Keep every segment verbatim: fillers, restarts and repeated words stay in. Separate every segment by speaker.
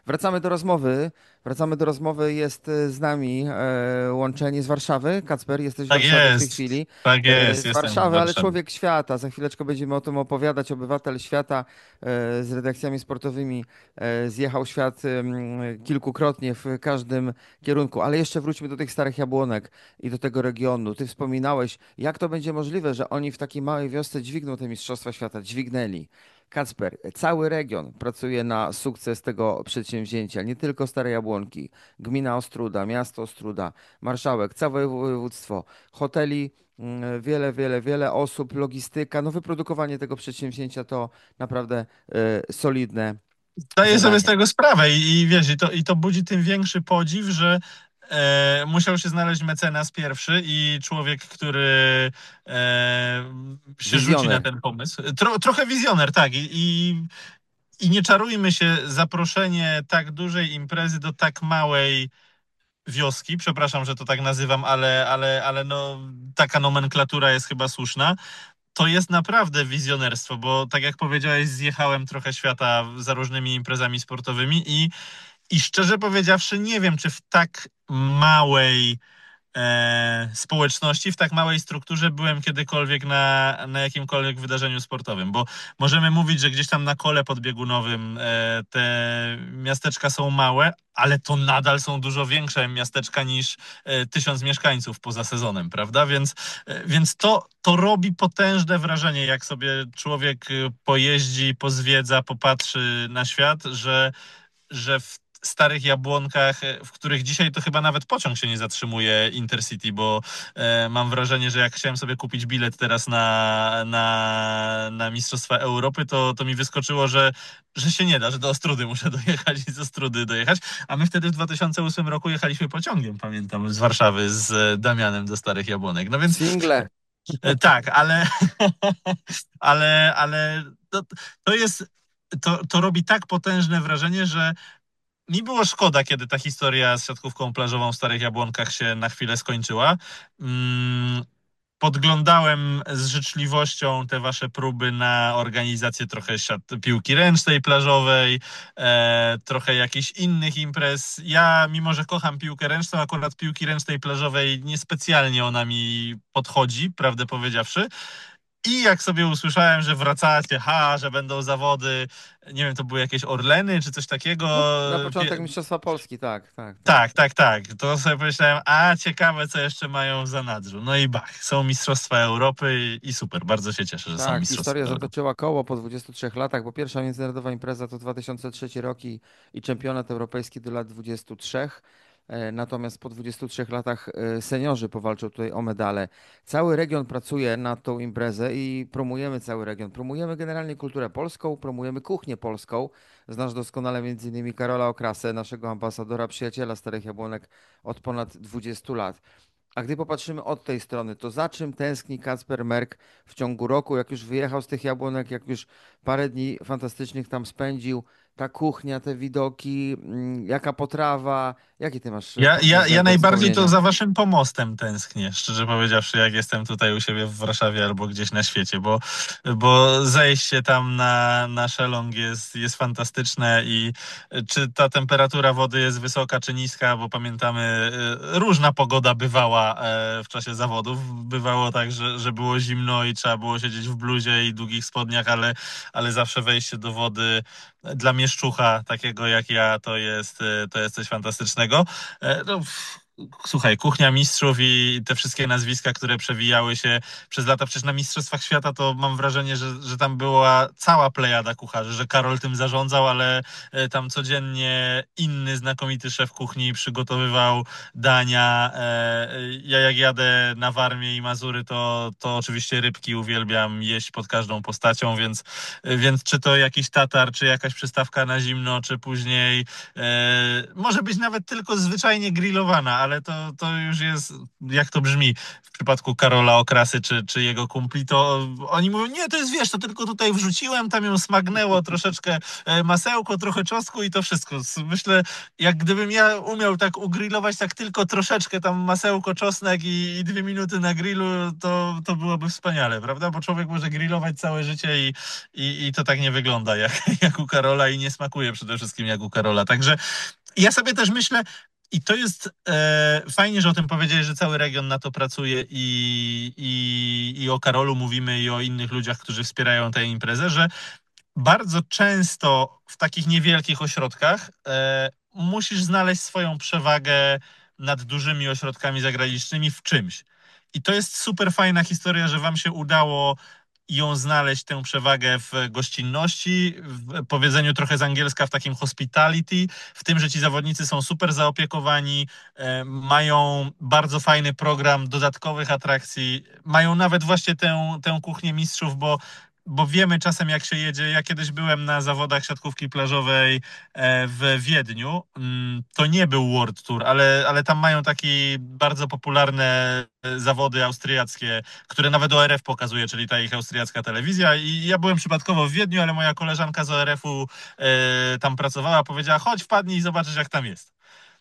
Speaker 1: Wracamy do rozmowy. Wracamy do rozmowy. Jest e, z nami e, łączenie z Warszawy. Kacper, jesteś w
Speaker 2: Tak
Speaker 1: Warszawie w tej
Speaker 2: jest,
Speaker 1: chwili.
Speaker 2: tak
Speaker 1: E,
Speaker 2: jest,
Speaker 1: z
Speaker 2: jestem w
Speaker 1: Warszawy, ale
Speaker 2: Warszawie.
Speaker 1: człowiek świata. Za chwileczkę będziemy o tym opowiadać. Obywatel świata e, z redakcjami sportowymi e, zjechał świat em, kilkukrotnie w każdym kierunku. Ale jeszcze wróćmy do tych starych jabłonek i do tego regionu. Ty wspominałeś, jak to będzie możliwe, że oni w takiej małej wiosce dźwigną te Mistrzostwa Świata. Dźwignęli. Kacper, cały region pracuje na sukces tego przedsięwzięcia, nie tylko Stare Jabłonki, gmina Ostróda, miasto Ostróda, marszałek, całe województwo, hoteli, mm, wiele, wiele, wiele osób, logistyka. No wyprodukowanie tego przedsięwzięcia to naprawdę e, solidne
Speaker 2: Zdaję sobie z
Speaker 1: zadanie.
Speaker 2: tego sprawę i, i wiesz, i to, i to budzi tym większy podziw, że e, musiał się znaleźć mecenas pierwszy i człowiek, który e, się rzuci na
Speaker 1: Wizjoner.
Speaker 2: ten pomysł. Tro, trochę wizjoner, tak. I, i, I nie czarujmy się, zaproszenie tak dużej imprezy do tak małej wioski, przepraszam, że to tak nazywam, ale, ale, ale no, taka nomenklatura jest chyba słuszna. To jest naprawdę wizjonerstwo, bo tak jak powiedziałeś, zjechałem trochę świata za różnymi imprezami sportowymi i, i szczerze powiedziawszy, nie wiem, czy w tak małej e, społeczności, w tak małej strukturze byłem kiedykolwiek na, na jakimkolwiek wydarzeniu sportowym, bo możemy mówić, że gdzieś tam na kole podbiegunowym e, te miasteczka są małe, ale to nadal są dużo większe miasteczka niż e, tysiąc mieszkańców poza sezonem, prawda? Więc, e, więc to, to robi potężne wrażenie, jak sobie człowiek e, pojeździ, pozwiedza, popatrzy na świat, że że w starych Jabłonkach, e, w których dzisiaj to chyba nawet pociąg się nie zatrzymuje Intercity, bo e, mam wrażenie, że jak chciałem sobie kupić bilet teraz na, na, na Mistrzostwa Europy, to, to mi wyskoczyło, że, że się nie da, że do Ostrudy muszę dojechać i z Ostrudy dojechać. A my wtedy w dwa tysiące ósmym roku jechaliśmy pociągiem, pamiętam, z Warszawy z e, Damianem do Starych Jabłonek. No więc
Speaker 1: Single.
Speaker 2: e, tak, ale, ale, ale to, to jest, to, to robi tak potężne wrażenie, że mi było szkoda, kiedy ta historia z siatkówką plażową w Starych Jabłonkach się na chwilę skończyła. Mm, Podglądałem z życzliwością te wasze próby na organizację trochę siat piłki ręcznej plażowej, e, trochę jakichś innych imprez. Ja, mimo że kocham piłkę ręczną, akurat piłki ręcznej plażowej niespecjalnie ona mi podchodzi, prawdę powiedziawszy. I jak sobie usłyszałem, że wracacie, ha, że będą zawody, nie wiem, to były jakieś Orleny czy coś takiego.
Speaker 1: No, na początek
Speaker 2: Pie-
Speaker 1: Mistrzostwa Polski, tak, tak, tak.
Speaker 2: Tak, tak, tak. To sobie pomyślałem, a ciekawe, co jeszcze mają w zanadrzu. No i bach, są Mistrzostwa Europy i, i super, bardzo się cieszę, że są
Speaker 1: Tak,
Speaker 2: Mistrzostwa
Speaker 1: historia
Speaker 2: Europy.
Speaker 1: zatoczyła koło po dwudziestu trzech latach, bo pierwsza międzynarodowa impreza to dwa tysiące trzeci rok i, i czempionat europejski do lat dwudziestu trzech. E, Natomiast po dwudziestu trzech latach e, seniorzy powalczą tutaj o medale. Cały region pracuje na tą imprezę i promujemy cały region. Promujemy generalnie kulturę polską, promujemy kuchnię polską. Znasz doskonale między innymi Karola Okrasę, naszego ambasadora, przyjaciela Starych Jabłonek od ponad dwudziestu lat. A gdy popatrzymy od tej strony, to za czym tęskni Kacper Merk w ciągu roku, jak już wyjechał z tych Jabłonek, jak już parę dni fantastycznych tam spędził, ta kuchnia, te widoki, mm, jaka potrawa, jakie ty masz e,
Speaker 2: Ja, ja, ja
Speaker 1: pozytywne
Speaker 2: najbardziej to
Speaker 1: wspomnienia?
Speaker 2: za waszym pomostem tęsknię, szczerze powiedziawszy, jak jestem tutaj u siebie w Warszawie albo gdzieś na świecie, bo, bo zejście tam na, na szelong jest, jest fantastyczne i czy ta temperatura wody jest wysoka czy niska, bo pamiętamy, y, różna pogoda bywała e, w czasie zawodów. Bywało tak, że, że było zimno i trzeba było siedzieć w bluzie i długich spodniach, ale, ale zawsze wejście do wody dla mieszczucha takiego jak ja to jest, y, to jest coś fantastycznego. E, No, f- słuchaj, Kuchnia Mistrzów i te wszystkie nazwiska, które przewijały się przez lata, przecież na Mistrzostwach Świata to mam wrażenie, że, że tam była cała plejada kucharzy, że Karol tym zarządzał, ale e, tam codziennie inny znakomity szef kuchni przygotowywał dania. E, Ja jak jadę na Warmię i Mazury, to, to oczywiście rybki uwielbiam jeść pod każdą postacią, więc, więc czy to jakiś tatar, czy jakaś przystawka na zimno, czy później E, może być nawet tylko zwyczajnie grillowana, ale ale to, to już jest, jak to brzmi w przypadku Karola Okrasy czy, czy jego kumpli, to oni mówią, nie, to jest, wiesz, to tylko tutaj wrzuciłem, tam ją smagnęło troszeczkę e, masełko, trochę czosnku i to wszystko. S- Myślę, jak gdybym ja umiał tak ugrillować tak tylko troszeczkę tam masełko, czosnek i, i dwie minuty na grillu, to, to byłoby wspaniale, prawda? Bo człowiek może grillować całe życie i, i, i to tak nie wygląda jak, jak u Karola i nie smakuje przede wszystkim jak u Karola. Także ja sobie też myślę, i to jest e, fajnie, że o tym powiedziałeś, że cały region na to pracuje i, i, i o Karolu mówimy i o innych ludziach, którzy wspierają tę imprezę, że bardzo często w takich niewielkich ośrodkach e, musisz znaleźć swoją przewagę nad dużymi ośrodkami zagranicznymi w czymś. I to jest super fajna historia, że wam się udało ją znaleźć, tę przewagę w gościnności, w powiedzeniu trochę z angielska w takim hospitality, w tym, że ci zawodnicy są super zaopiekowani, e, mają bardzo fajny program dodatkowych atrakcji, mają nawet właśnie tę, tę kuchnię mistrzów, bo bo wiemy czasem, jak się jedzie. Ja kiedyś byłem na zawodach siatkówki plażowej e, w Wiedniu. Mm, To nie był World Tour, ale, ale tam mają takie bardzo popularne e, zawody austriackie, które nawet O R F pokazuje, czyli ta ich austriacka telewizja. I ja byłem przypadkowo w Wiedniu, ale moja koleżanka z O R F-u e, tam pracowała, powiedziała, chodź, wpadnij i zobaczysz, jak tam jest.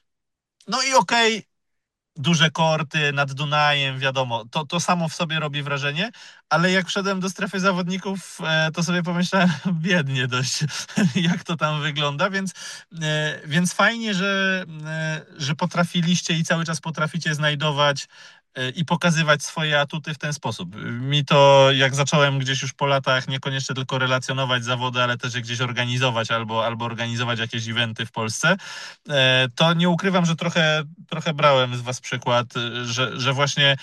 Speaker 2: No i okej, duże korty nad Dunajem, wiadomo, to, to samo w sobie robi wrażenie, ale jak wszedłem do strefy zawodników, e, to sobie pomyślałem, biednie dość, jak to tam wygląda, więc, e, więc fajnie, że, e, że potrafiliście i cały czas potraficie znajdować e, i pokazywać swoje atuty w ten sposób. Mi to, jak zacząłem gdzieś już po latach, niekoniecznie tylko relacjonować zawody, ale też je gdzieś organizować albo, albo organizować jakieś eventy w Polsce, e, to nie ukrywam, że trochę, trochę brałem z was przykład, e, że, że właśnie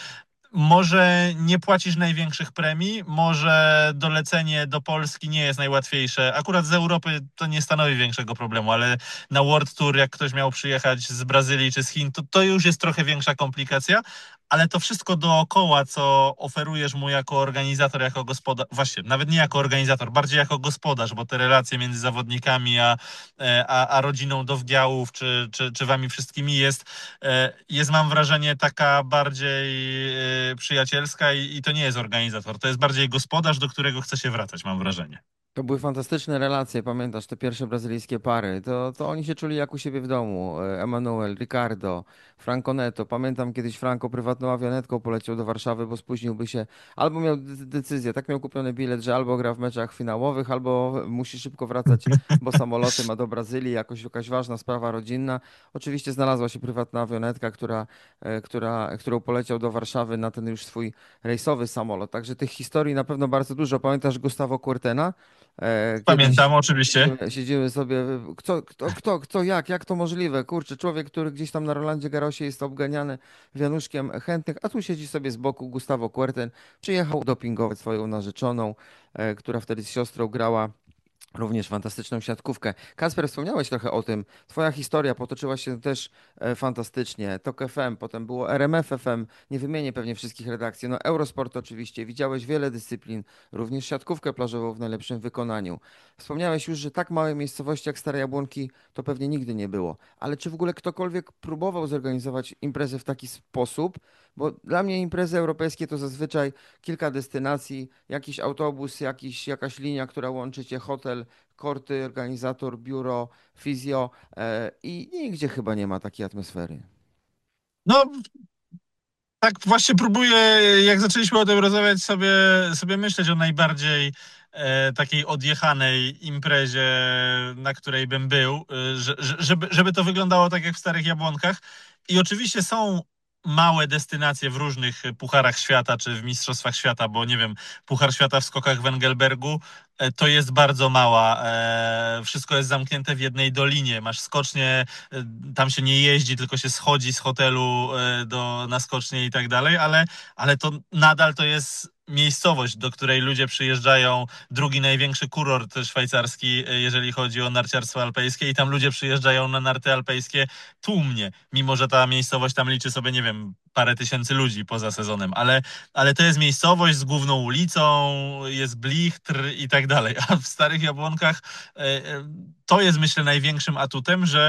Speaker 2: może nie płacisz największych premii, może dolecenie do Polski nie jest najłatwiejsze. Akurat z Europy to nie stanowi większego problemu, ale na World Tour, jak ktoś miał przyjechać z Brazylii czy z Chin, to, to już jest trochę większa komplikacja, ale to wszystko dookoła, co oferujesz mu jako organizator, jako gospodarz, właśnie, nawet nie jako organizator, bardziej jako gospodarz, bo te relacje między zawodnikami a, e, a, a rodziną Dowgiałów, czy, czy, czy wami wszystkimi jest, e, jest, mam wrażenie, taka bardziej e, przyjacielska i, i to nie jest organizator, to jest bardziej gospodarz, do którego chce się wracać, mam wrażenie.
Speaker 1: To były fantastyczne relacje, pamiętasz, te pierwsze brazylijskie pary. To, to oni się czuli jak u siebie w domu. E, Emanuel, Ricardo, Franco Neto. Pamiętam kiedyś Franco prywatną awionetką poleciał do Warszawy, bo spóźniłby się. Albo miał de- decyzję, tak miał kupiony bilet, że albo gra w meczach finałowych, albo musi szybko wracać, bo samoloty ma do Brazylii, jakoś jakaś ważna sprawa rodzinna. Oczywiście znalazła się prywatna awionetka, która, e, która, którą poleciał do Warszawy na ten już swój rejsowy samolot. Także tych historii na pewno bardzo dużo. Pamiętasz Gustavo Kuertena? E, Kiedyś
Speaker 2: Pamiętam, oczywiście.
Speaker 1: siedzimy, siedzimy sobie, kto, kto, kto, kto, jak, jak to możliwe? Kurczę, człowiek, który gdzieś tam na Rolandzie Garrosie jest obganiany wianuszkiem chętnych, a tu siedzi sobie z boku Gustavo Kuerten, przyjechał dopingować swoją narzeczoną, e, która wtedy z siostrą grała. Również fantastyczną siatkówkę. Kasper, wspomniałeś trochę o tym. Twoja historia potoczyła się też e, fantastycznie. Tok F M, potem było R M F F M. Nie wymienię pewnie wszystkich redakcji. No Eurosport oczywiście. Widziałeś wiele dyscyplin, również siatkówkę plażową w najlepszym wykonaniu. Wspomniałeś już, że tak małej miejscowości jak Stare Jabłonki to pewnie nigdy nie było. Ale czy w ogóle ktokolwiek próbował zorganizować imprezę w taki sposób? Bo dla mnie imprezy europejskie to zazwyczaj kilka destynacji, jakiś autobus, jakiś, jakaś linia, która łączy cię, hotel, korty, organizator, biuro, fizjo e, i nigdzie chyba nie ma takiej atmosfery.
Speaker 2: No, tak właśnie próbuję, jak zaczęliśmy o tym rozmawiać, sobie, sobie myśleć o najbardziej e, takiej odjechanej imprezie, na której bym był, e, że, że- żeby, żeby to wyglądało tak jak w Starych Jabłonkach. I oczywiście są małe destynacje w różnych pucharach świata, czy w Mistrzostwach Świata, bo nie wiem, Puchar Świata w skokach w Engelbergu e, to jest bardzo mała. E, wszystko jest zamknięte w jednej dolinie. Masz skocznie, e, tam się nie jeździ, tylko się schodzi z hotelu e, do, na skocznie i tak dalej, ale, ale to nadal to jest miejscowość, do której ludzie przyjeżdżają, drugi największy kurort szwajcarski, e, jeżeli chodzi o narciarstwo alpejskie i tam ludzie przyjeżdżają na narty alpejskie tłumnie, mimo że ta miejscowość tam liczy sobie, nie wiem, parę tysięcy ludzi poza sezonem, ale, ale to jest miejscowość z główną ulicą, jest blichtr i tak dalej, a w Starych Jabłonkach e, e, to jest, myślę, największym atutem, że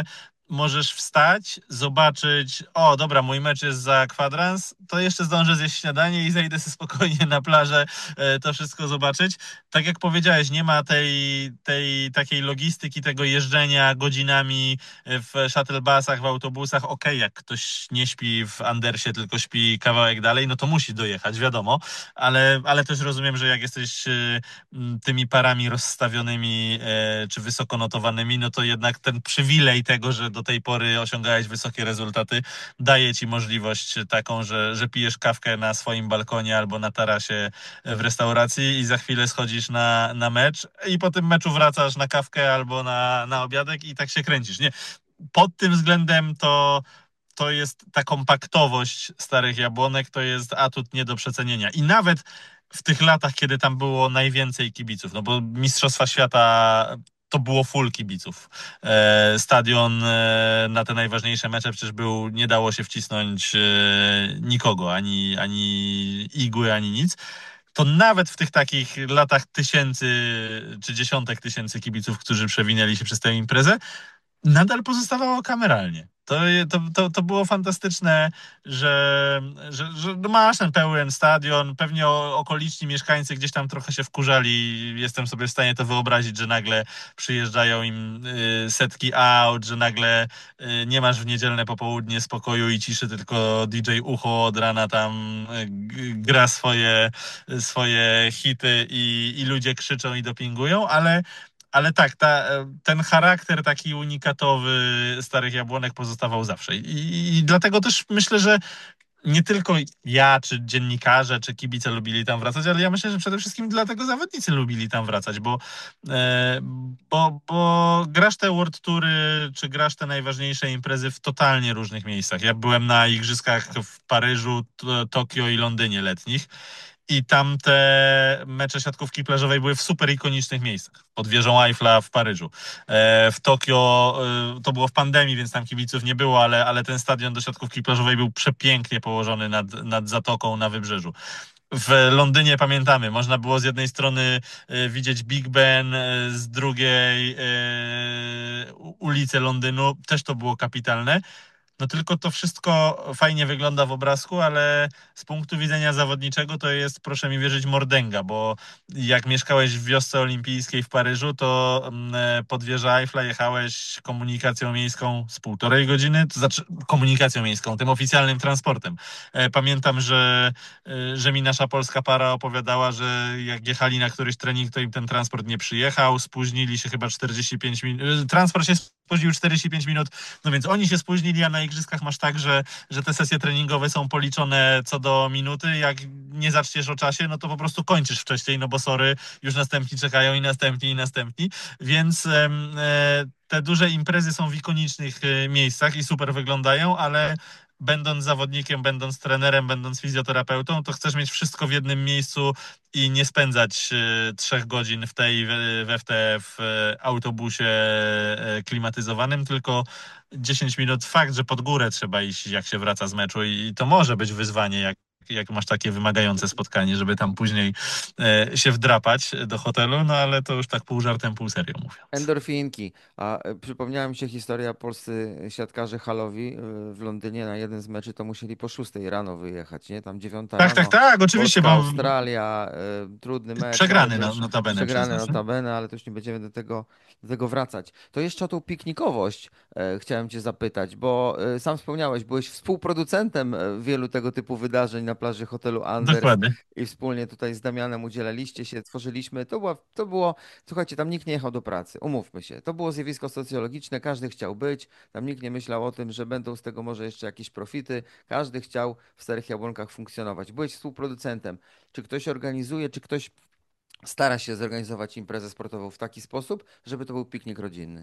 Speaker 2: możesz wstać, zobaczyć, o dobra, mój mecz jest za kwadrans, to jeszcze zdążę zjeść śniadanie i zejdę sobie spokojnie na plażę, e, to wszystko zobaczyć. Tak jak powiedziałeś, nie ma tej, tej takiej logistyki, tego jeżdżenia godzinami w shuttlebusach, w autobusach. Okej, jak ktoś nie śpi w Andersie, tylko śpi kawałek dalej, no to musi dojechać, wiadomo, ale, ale też rozumiem, że jak jesteś e, m, tymi parami rozstawionymi e, czy wysoko notowanymi, no to jednak ten przywilej tego, że do tej pory osiągałeś wysokie rezultaty, daje ci możliwość taką, że, że pijesz kawkę na swoim balkonie albo na tarasie w restauracji i za chwilę schodzisz na, na mecz i po tym meczu wracasz na kawkę albo na, na obiadek i tak się kręcisz. Nie, pod tym względem to to jest ta kompaktowość starych Jabłonek, to jest atut nie do przecenienia. I nawet w tych latach, kiedy tam było najwięcej kibiców, no bo Mistrzostwa Świata to było full kibiców. E, stadion e, na te najważniejsze mecze przecież był, nie dało się wcisnąć e, nikogo, ani, ani igły, ani nic. To nawet w tych takich latach tysięcy czy dziesiątek tysięcy kibiców, którzy przewinęli się przez tę imprezę, nadal pozostawało kameralnie. To, to, to, to było fantastyczne, że, że, że masz ten pełen stadion, pewnie o- okoliczni mieszkańcy gdzieś tam trochę się wkurzali. Jestem sobie w stanie to wyobrazić, że nagle przyjeżdżają im y, setki aut, że nagle y, nie masz w niedzielne popołudnie spokoju i ciszy, tylko D J Ucho od rana tam y, g- gra swoje, swoje hity i, i ludzie krzyczą i dopingują, ale ale tak, ta, ten charakter taki unikatowy Starych Jabłonek pozostawał zawsze. I, I dlatego też myślę, że nie tylko ja, czy dziennikarze, czy kibice lubili tam wracać, ale ja myślę, że przede wszystkim dlatego zawodnicy lubili tam wracać, bo, e, bo, bo grasz te World Toury, czy grasz te najważniejsze imprezy w totalnie różnych miejscach. Ja byłem na igrzyskach w Paryżu, T- Tokio i Londynie letnich. I tam te mecze siatkówki plażowej były w super ikonicznych miejscach. Pod wieżą Eiffla w Paryżu. E, w Tokio e, to było w pandemii, więc tam kibiców nie było, ale, ale ten stadion do siatkówki plażowej był przepięknie położony nad, nad zatoką na wybrzeżu. W Londynie pamiętamy, można było z jednej strony e, widzieć Big Ben, e, z drugiej e, u- ulice Londynu. Też to było kapitalne. No tylko to wszystko fajnie wygląda w obrazku, ale z punktu widzenia zawodniczego to jest, proszę mi wierzyć, mordęga, bo jak mieszkałeś w wiosce olimpijskiej w Paryżu, to mm, e, pod wieżę Eiffla jechałeś komunikacją miejską z półtorej godziny, to znaczy komunikacją miejską, tym oficjalnym transportem. E, Pamiętam, że, e, że mi nasza polska para opowiadała, że jak jechali na któryś trening, to im ten transport nie przyjechał, spóźnili się chyba czterdzieści pięć minut, transport się spóźnił czterdzieści pięć minut, no więc oni się spóźnili, a na igrzyskach masz tak, że, że te sesje treningowe są policzone co do minuty. Jak nie zaczniesz o czasie, no to po prostu kończysz wcześniej, no bo sorry, już następni czekają i następni i następni. Więc em, e, te duże imprezy są w ikonicznych e, miejscach i super wyglądają, ale będąc zawodnikiem, będąc trenerem, będąc fizjoterapeutą, to chcesz mieć wszystko w jednym miejscu i nie spędzać e, trzech godzin w tej, we, we w te w e, autobusie e, klimatyzowanym, tylko dziesięć minut. Fakt, że pod górę trzeba iść, jak się wraca z meczu i, i to może być wyzwanie, jak, jak masz takie wymagające spotkanie, żeby tam później e, się wdrapać do hotelu, no ale to już tak pół żartem, pół serio mówiąc.
Speaker 1: Endorfinki. A e, przypomniała mi się historia, polscy siatkarze halowi e, w Londynie na jeden z meczy to musieli po szóstej rano wyjechać, nie? Tam dziewiąta
Speaker 2: Tak, tak,
Speaker 1: rano,
Speaker 2: tak, oczywiście,
Speaker 1: Polska,
Speaker 2: bo
Speaker 1: Australia, e, trudny mecz, no ale
Speaker 2: przegrany
Speaker 1: to
Speaker 2: na,
Speaker 1: już
Speaker 2: notabene,
Speaker 1: przegrane
Speaker 2: przyznasz, nie?
Speaker 1: notabene, ale to już nie będziemy do tego, do tego wracać. To jeszcze o tą piknikowość e, chciałem cię zapytać, bo e, sam wspomniałeś, byłeś współproducentem e, wielu tego typu wydarzeń na plaży hotelu Anders
Speaker 2: Dokładnie.
Speaker 1: i wspólnie tutaj z Damianem udzielaliście się, tworzyliśmy. To było, to było Słuchajcie, tam nikt nie jechał do pracy, umówmy się. To było zjawisko socjologiczne, każdy chciał być, tam nikt nie myślał o tym, że będą z tego może jeszcze jakieś profity. Każdy chciał w Starych Jabłonkach funkcjonować. Byłeś współproducentem. Czy ktoś organizuje, czy ktoś stara się zorganizować imprezę sportową w taki sposób, żeby to był piknik rodzinny?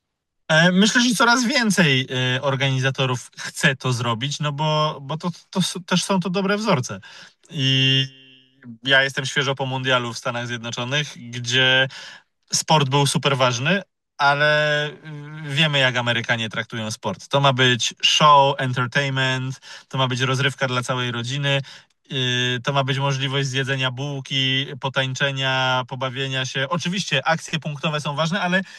Speaker 2: E, Myślę, że coraz więcej e, organizatorów chce to zrobić, no bo, bo to, to s- też są to dobre wzorce. I ja jestem świeżo po mundialu w Stanach Zjednoczonych, gdzie sport był super ważny, ale y, wiemy, jak Amerykanie traktują sport. To ma być show, entertainment, to ma być rozrywka dla całej rodziny. y, To ma być możliwość zjedzenia bułki, potańczenia, pobawienia się. Oczywiście akcje punktowe są ważne, ale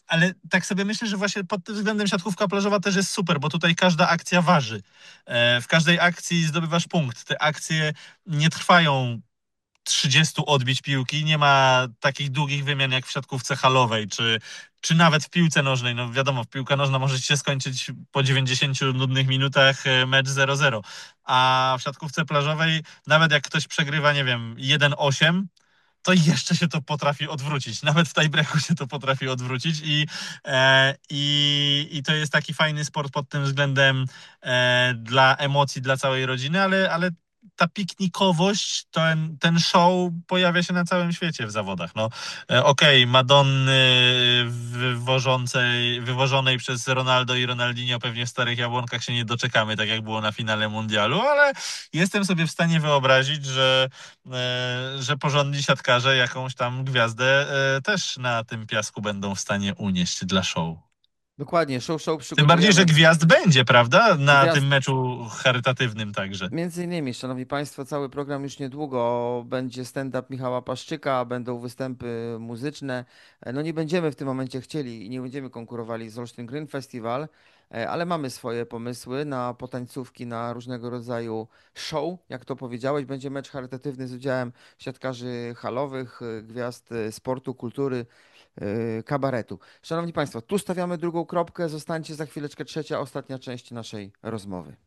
Speaker 2: Ale tak sobie myślę, że właśnie pod tym względem siatkówka plażowa też jest super, bo tutaj każda akcja waży. E, W każdej akcji zdobywasz punkt. Te akcje nie trwają trzydziestu odbić piłki, nie ma takich długich wymian jak w siatkówce halowej, czy, czy nawet w piłce nożnej. No wiadomo, w piłka nożna może się skończyć po dziewięćdziesięciu nudnych minutach e, mecz zero zero, a w siatkówce plażowej nawet jak ktoś przegrywa, nie wiem, jeden osiem, to jeszcze się to potrafi odwrócić. Nawet w tiebreaku się to potrafi odwrócić i, e, i, i to jest taki fajny sport pod tym względem e, dla emocji, dla całej rodziny, ale, ale ta piknikowość, ten, ten show pojawia się na całym świecie w zawodach. No, e, okej, Madonny wywożącej, wywożonej przez Ronaldo i Ronaldinho pewnie w Starych Jabłonkach się nie doczekamy, tak jak było na finale mundialu, ale jestem sobie w stanie wyobrazić, że e, że porządni siatkarze jakąś tam gwiazdę e, też na tym piasku będą w stanie unieść dla show.
Speaker 1: Dokładnie, show, show
Speaker 2: Tym bardziej, że
Speaker 1: przygotujemy.
Speaker 2: gwiazd będzie, prawda? Na
Speaker 1: Gwiazd.
Speaker 2: tym meczu charytatywnym także.
Speaker 1: Między innymi, szanowni państwo, cały program już niedługo będzie stand-up Michała Paszczyka, będą występy muzyczne. E, No nie będziemy w tym momencie chcieli i nie będziemy konkurowali z Olsztyn Green Festival, e, ale mamy swoje pomysły na potańcówki, na różnego rodzaju show. Jak to powiedziałeś, będzie mecz charytatywny z udziałem siatkarzy halowych, e, gwiazd e, sportu, kultury, e, kabaretu. Szanowni państwo, tu stawiamy drugą kropkę. Zostańcie za chwileczkę, trzecia, ostatnia część naszej rozmowy.